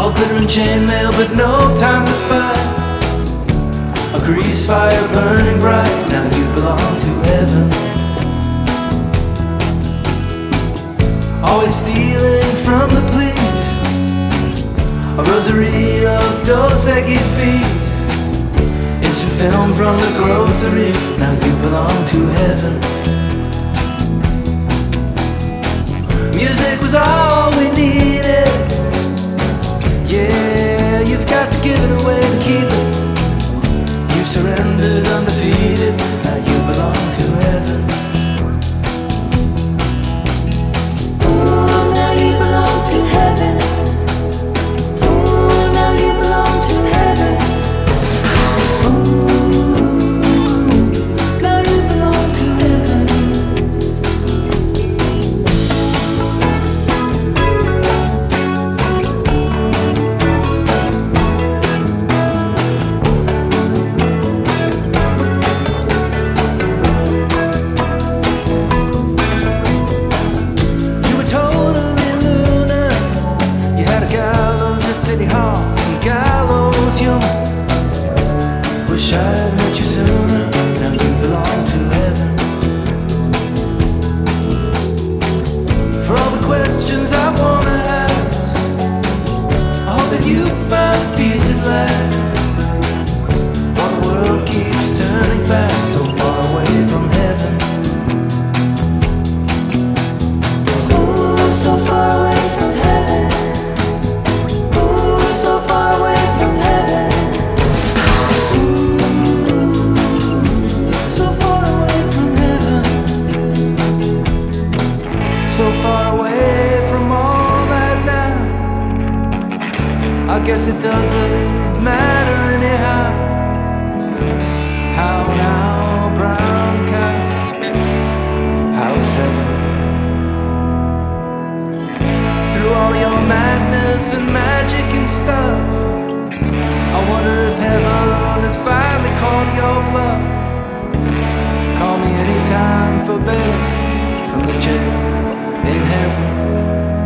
All glitter and chainmail, but no time to fight. A grease fire burning bright, now you belong to heaven. Always stealing from the police, a rosary of Dos Equis beats. Instant film from the grocery, now you belong to heaven. Music was all we needed. Yeah, you've got to give it away to keep it. You surrendered undefeated, now you belong to heaven. Ooh, now you belong to heaven. Ooh, now you belong to heaven. Ooh, now you belong to heaven. City Hall and gallows humor. Wish I'd met you sooner. Now you belong to heaven. For all the questions I wanna ask, I hope that you find peace at last. While the world keeps turning fast, so far away from heaven. Ooh, so far away from heaven. So far away from heaven. Ooh, so far away from heaven. So far away from all that now. I guess it doesn't matter anyhow. How now, brown cow? How's heaven? Through all your madness and magic and stuff, I wonder if heaven has finally called your bluff. Call me anytime for bail from the jail in heaven.